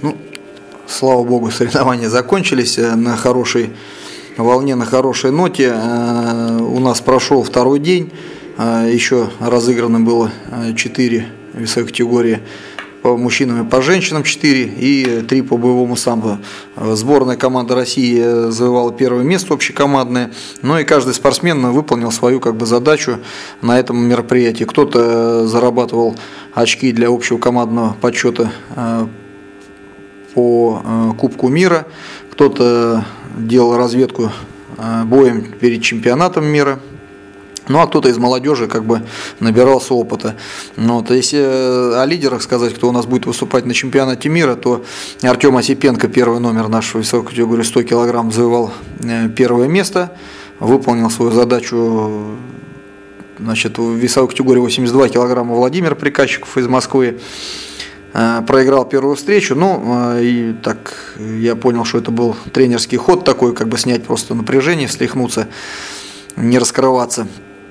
Ну, слава богу, соревнования закончились на хорошей волне, на хорошей ноте. У нас прошел второй день, еще разыграно было 4 весовых категории по мужчинам и по женщинам 4 и 3 по боевому самбо. Сборная команда России завоевала первое место общекомандное, но и каждый спортсмен выполнил свою задачу на этом мероприятии. Кто-то зарабатывал очки для общего командного подсчета по Кубку мира, кто-то делал разведку боем перед чемпионатом мира. Ну, а кто-то из молодежи набирался опыта. Если о лидерах сказать, кто у нас будет выступать на чемпионате мира, то Артем Осипенко, первый номер нашего весовой категории 100 кг, завоевал первое место, выполнил свою задачу. В весовой категории 82 кг Владимир Приказчиков из Москвы проиграл первую встречу. И так я понял, что это был тренерский ход такой, снять просто напряжение, встряхнуться, не раскрываться.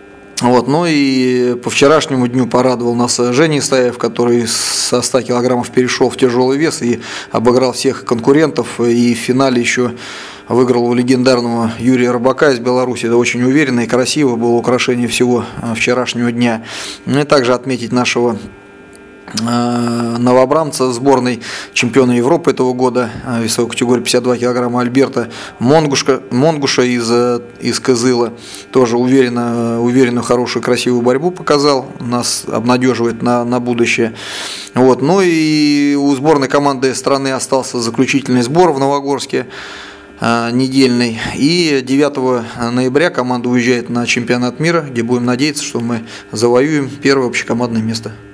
И по вчерашнему дню порадовал нас Женя Исаев, который со 100 килограммов перешел в тяжелый вес и обыграл всех конкурентов, и в финале еще выиграл у легендарного Юрия Рыбака из Беларуси. Это очень уверенно и красиво было украшение всего вчерашнего дня. И также отметить нашего новобранца сборной, чемпиона Европы этого года, весовой категории 52 килограмма Альберта Монгуша из Кызыла. Тоже уверенную, хорошую, красивую борьбу показал, нас обнадеживает на будущее. И у сборной команды страны остался заключительный сбор в Новогорске недельный. И 9 ноября команда уезжает на чемпионат мира, где будем надеяться, что мы завоюем первое общекомандное место.